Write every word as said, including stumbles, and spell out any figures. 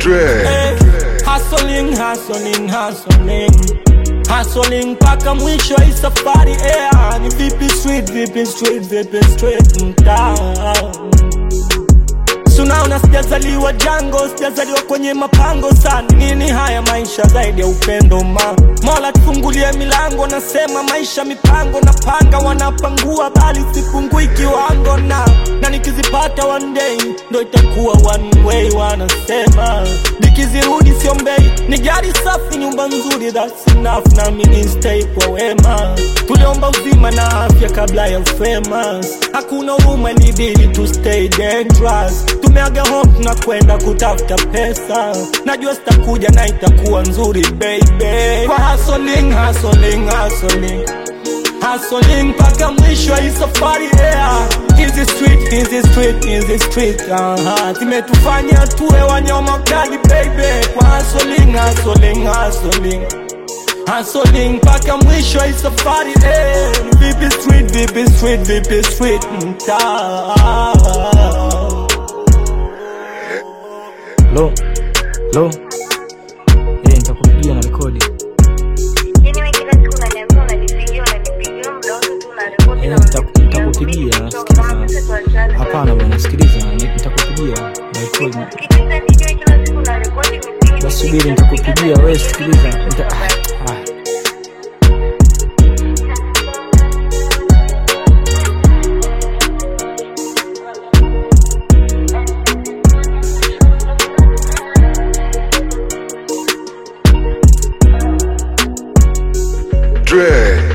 Hey, hustling, hustling, hustling, hustling paka mwisho hii safari. Yeah, ni vipi street, vipi street, vipi street mtaa. Sunaona sijazaliwa jango, sijazaliwa kwenye mapango sana. Nini haya maisha zaidi ya upendo ma Mola tufungulie milango, nasema maisha mipango. Napanga wanapangua bali sipungui kiwango na Na nikizipata one day ndo itakuwa one way wanasema. Nikizirudi siombei, ni gari safi, nyumba nzuri, that's enough. Na mimi stay kwa wema, tuliomba uzima na afya kabla ya famous. Hakuna huruma, ni dili to stay dangerous. Tumeaga home tunakwenda kutafuta pesa, najua sitakuja na itakuwa nzuri baby. Kwa hustling, hustling, hustling, hustling paka mwisho hii safari. Yeah, easy street, easy street, easy street. Aha, zimetufanya tuwe wanyama kali baby. Kwa hustling, hustling, hustling, hustling paka mwisho hii safari. Hey, vipi street, vipi street, vipi street mtaa. Lo, lo, eh, nitakupigia na rekodi. Anyway, kila siku unaniambia unanipigia, unanipigia muda wote tu na rekodi. Eh, nitakupigia, sikiliza. Hapana bwana, sikiliza, nitakupigia na rekodi. Basi subiri, nitakupigia wewe, sikiliza. Nita ah. Dre